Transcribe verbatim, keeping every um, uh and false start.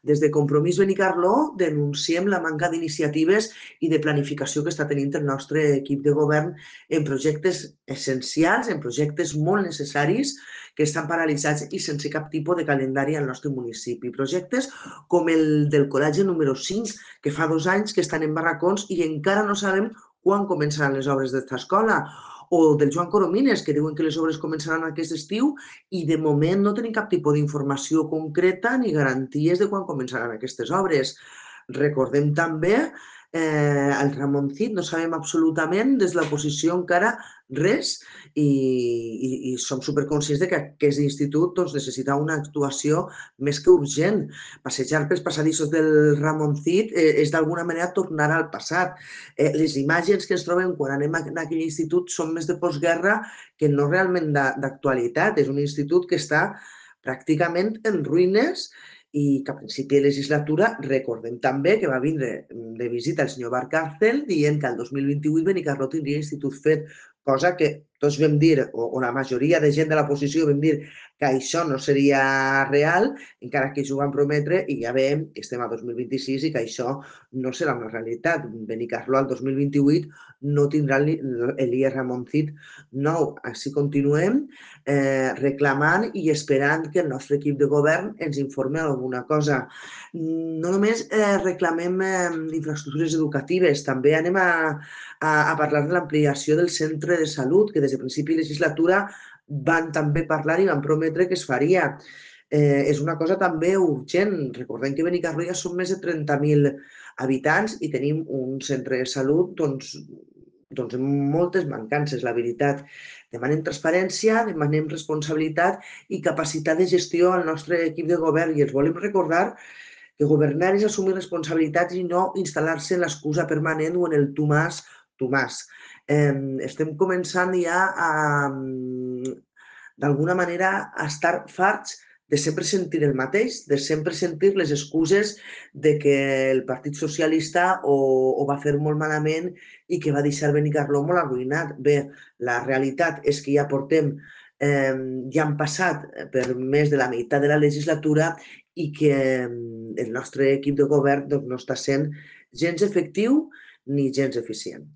Des de Compromís Benicarló denunciem la manca d'iniciatives i de planificació que està tenint el nostre equip de govern en projectes essencials, en projectes molt necessaris que estan paralitzats i sense cap tipus de calendari al nostre municipi. Projectes com el del col·legi número cinc, que fa dos anys que estan en barracons i encara no sabem quan començaran les obres d'esta escola, o del Joan Coromines, que diuen que les obres començaran aquest estiu i de moment no tenim cap tipus d'informació concreta ni garanties de quan començaran aquestes obres. Recordem també eh, el Ramon Cid, no sabem absolutament des de l'oposició encara res i, i, i som superconscients de que aquest institut doncs, necessita una actuació més que urgent. Passejar pels passadissos del Ramon Cid eh, és d'alguna manera tornar al passat. Eh, les imatges que ens trobem quan anem a aquell institut són més de postguerra que no realment d'actualitat. És un institut que està pràcticament en ruïnes i que a principi de legislatura recordem també que va vindre de visita el senyor Valcárcel dient que el dos mil vint-i-vuit Benicarló tindria institut fet, cosa que tots vam dir, o, o la majoria de gent de l'oposició vam dir que això no seria real, encara que ells ho van prometre i ja veiem que estem a dos mil vint-i-sis i que això no serà una realitat. Benicarló al dos mil vint-i-vuit no tindrà l'Elías Ramon Cid nou. Així continuem eh, reclamant i esperant que el nostre equip de govern ens informi alguna cosa. No només eh, reclamem eh, infraestructures educatives, també anem a, a, a parlar de l'ampliació del centre de salut, que des de principi de legislatura van també parlar i van prometre que es faria. Eh, és una cosa també urgent. Recordem que Benicarló ja són més de trenta mil habitants i tenim un centre de salut doncs, doncs amb moltes mancances, la veritat. Demanem transparència, demanem responsabilitat i capacitat de gestió al nostre equip de govern i els volem recordar que governar és assumir responsabilitats i no instal·lar-se en l'excusa permanent o en el tu mas, tu mas. Eh, estem començant ja a, d'alguna manera, a estar farts de sempre sentir el mateix, de sempre sentir les excuses de que el Partit Socialista ho, ho va fer molt malament i que va deixar Benicarló molt arruïnat. Bé, la realitat és que ja portem, eh, ja han passat per més de la meitat de la legislatura i que el nostre equip de govern doncs, no està sent gens efectiu ni gens eficient.